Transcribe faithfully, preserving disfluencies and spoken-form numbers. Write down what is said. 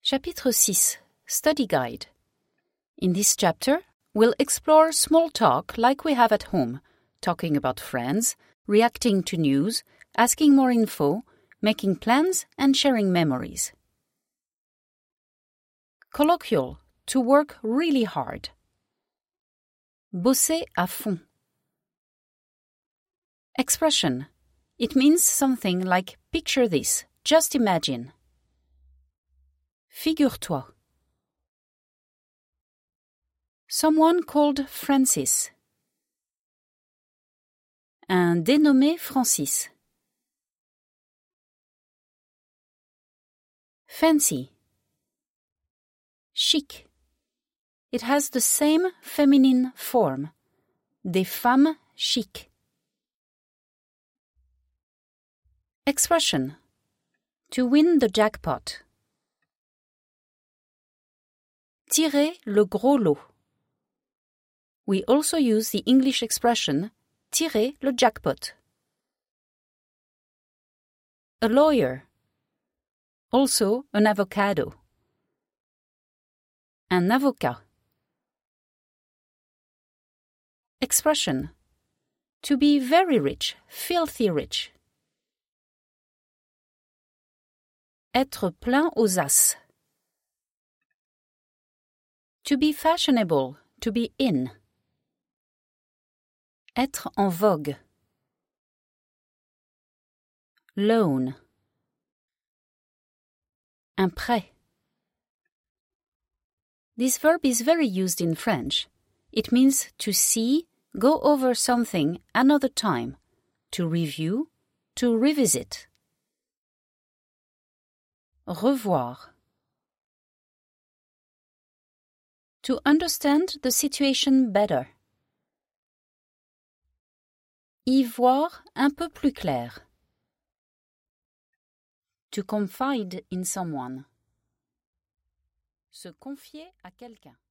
Chapitre six. Study Guide. In this chapter, we'll explore small talk like we have at home, talking about friends, reacting to news, asking more info, making plans, and sharing memories. Colloquial, to work really hard. Bosser à fond. Expression. It means something like picture this, just imagine. Figure-toi. Someone called Francis. Un dénommé Francis. Fancy. Chic. It has the same feminine form. Des femmes chic. Expression. To win the jackpot. Tirer le gros lot. We also use the English expression tirer le jackpot. A lawyer. Also an avocado. Un avocat. Expression. To be very rich, filthy rich. Être plein aux as. To be fashionable, to be in. Être en vogue. Loan. Un prêt. This verb is very used in French. It means to see, go over something another time, to review, to revisit. Revoir. To understand the situation better. Y voir un peu plus clair. To confide in someone. Se confier à quelqu'un.